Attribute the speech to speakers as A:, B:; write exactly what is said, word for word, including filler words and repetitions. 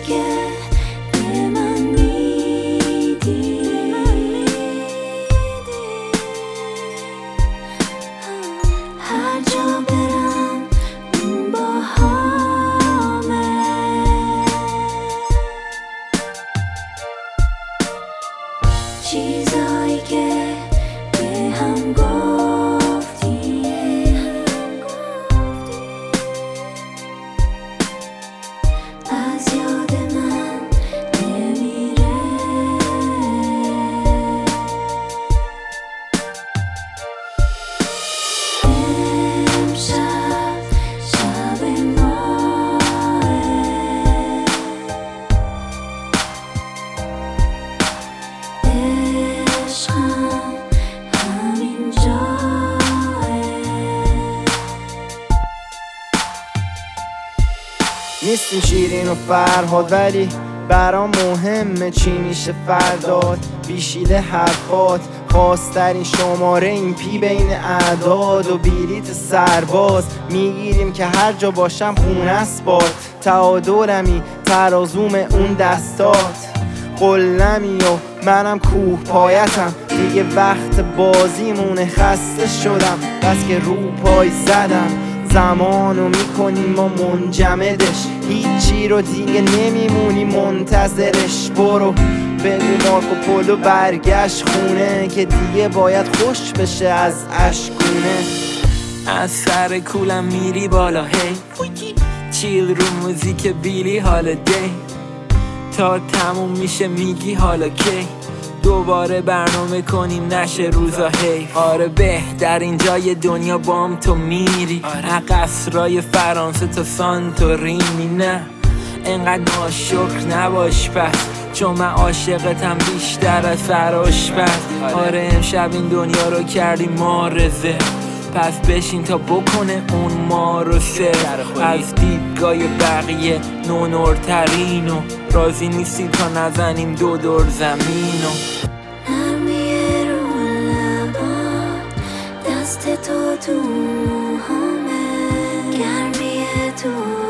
A: که به من میدی هر جا برم اون با همه چیزایی که به هم گفتی از یاد من نمیره امشب شب ماه عشقم همین جاه
B: نیستیم شیرین و فرهاد ولی برام مهمه چی میشه فرداد بیشیل حرفات خواسترین شماره این پی بین اعداد و بیلیت سرباز میگیریم که هر جا باشم خونه است باد تعادلمی ترازوم اون دستات قلمی و منم کوه پایتم دیگه وقت بازیمونه خسته شدم بس که رو پای زدم زمانو میکنیم ما منجمدش هیچی رو دیگه نمیمونی منتظرش برو بگو مارکو پولو برگشت خونه که دیگه باید خوش بشه از اشکونه
C: از سر کولم میری بالا هی چیل رو موزیک بیلی هالیدی تا تموم میشه میگی حالا کی دوباره برنامه کنیم نشه روزا حیف آره بهترین جای دنیا بام تو میری آره. قصرای فرانسه تا سانتورینی نه انقدر ناشکر نباش پس چون من عاشقتم بیشتر از فراش پس آره امشب این دنیا رو کردی مارزه پس بشین تا بکنه اون ما رو سر از دیدگاه بقیه نونورترین و راضی نیستی تا نزنیم دو دور زمین و
A: نرمیه رو لبا دست تو تو موهامه گرمیه تو